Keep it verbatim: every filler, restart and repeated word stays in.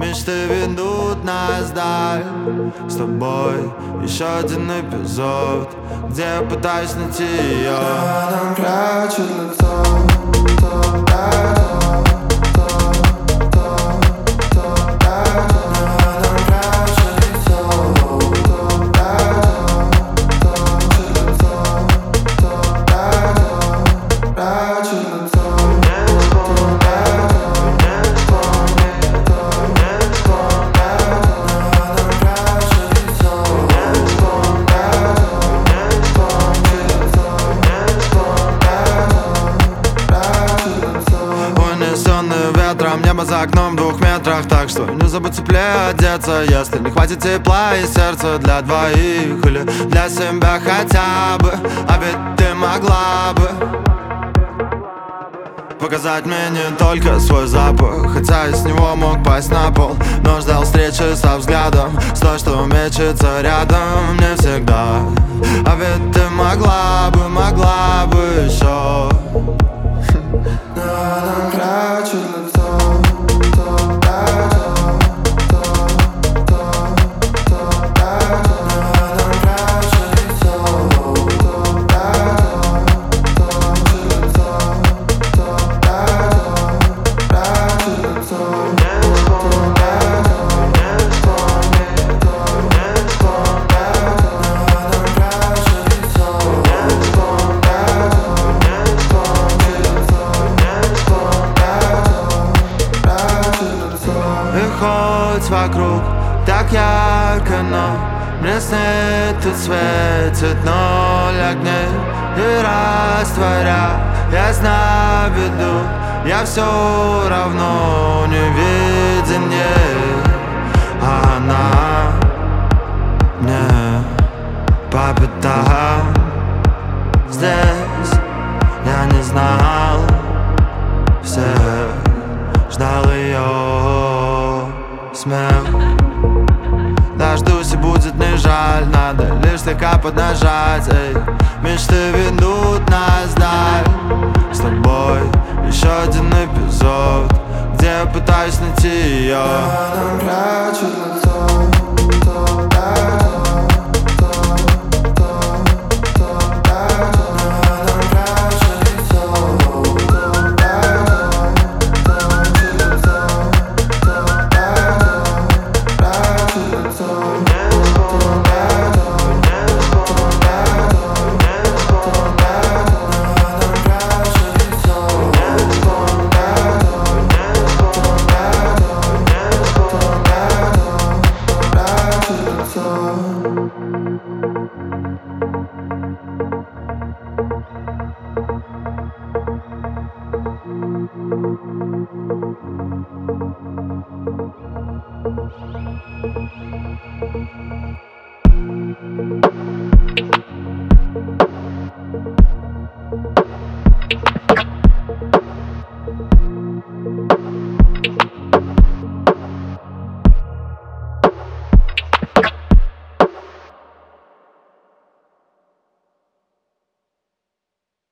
Мечты ведут нас вдаль. С тобой еще один эпизод, где я пытаюсь найти ее. Рядом прячет лицо, то прячет. Ветром, небо за окном в двух метрах. Так что не забудь теплее одеться, если не хватит тепла и сердца для двоих или для себя хотя бы. А ведь ты могла бы показать мне не только свой запах, хотя из него мог пасть на пол, но ждал встречи со взглядом, с той, что мечется рядом не всегда. А ведь ты могла бы, могла бы еще. Рядом прячет лицо. Хоть вокруг так ярко, но мне снит тут светит ноль огней. И растворя, я знаю, веду, я все равно не виден ей. А она мне по пятам. Здесь я не знал всех, ждал ее смех. Дождусь и будет не жаль, надо лишь слегка поднажать. Эй, мечты ведут нас вдаль. С тобой еще один эпизод, где я пытаюсь найти ее. Рядом прячет лицо, то прячет. Thank you.